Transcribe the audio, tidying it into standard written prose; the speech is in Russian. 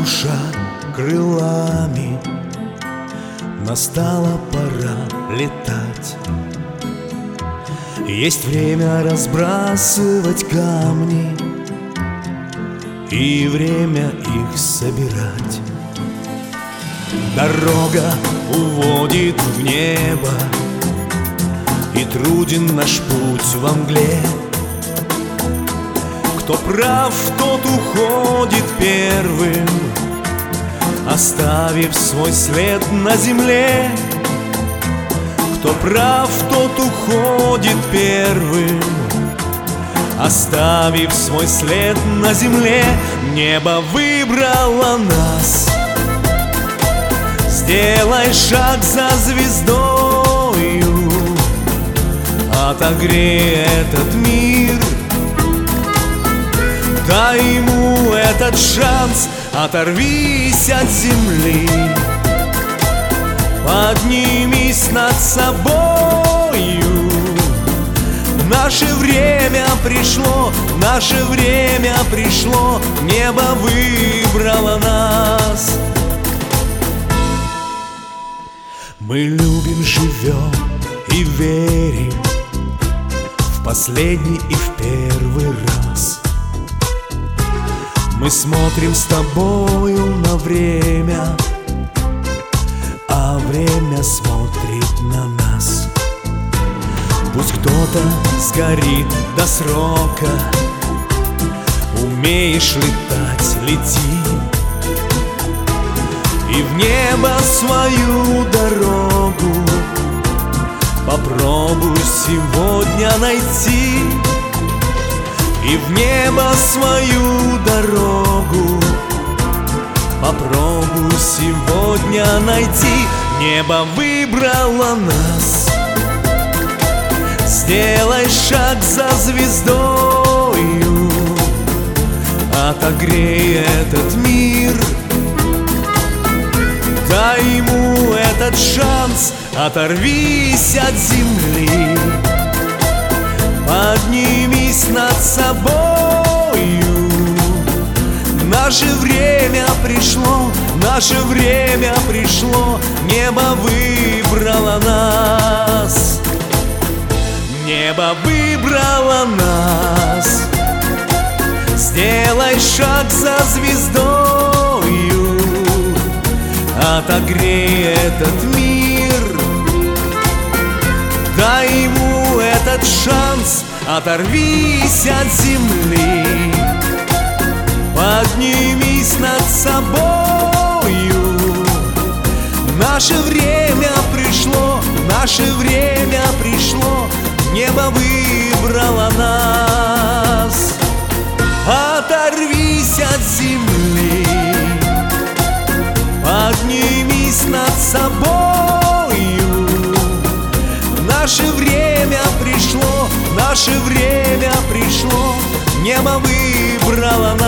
душа крылами, настала пора летать. Есть время разбрасывать камни и время их собирать. Дорога уводит в небо, и труден наш путь во мгле. Кто прав, тот уходит первым, оставив свой след на земле. Кто прав, тот уходит первым, оставив свой след на земле. Небо выбрало нас. Сделай шаг за звездою, отогрей этот мир. Дай ему этот шанс, оторвись от земли, поднимись над собою. Наше время пришло, наше время пришло, небо выбрало нас. Мы любим, живем и верим в последний и в первый раз. Мы смотрим с тобою на время, а время смотрит на нас. Пусть кто-то сгорит до срока, умеешь летать, лети. И в небо свою дорогу попробуй сегодня найти. И в небо свою дорогу попробуй сегодня найти. Небо выбрало нас. Сделай шаг за звездою, отогрей этот мир. Дай ему этот шанс, оторвись от земли, поднимись над собою. Наше время пришло, наше время пришло, небо выбрало нас. Небо выбрало нас. Сделай шаг за звездою, отогрей этот мир. Дай ему этот шанс, оторвись от земли, поднимись над собою. Наше время пришло, наше время пришло, небо выбрало нас. Оторвись от земли, поднимись над собою. Наше время пришло, наше время пришло, небо выбрало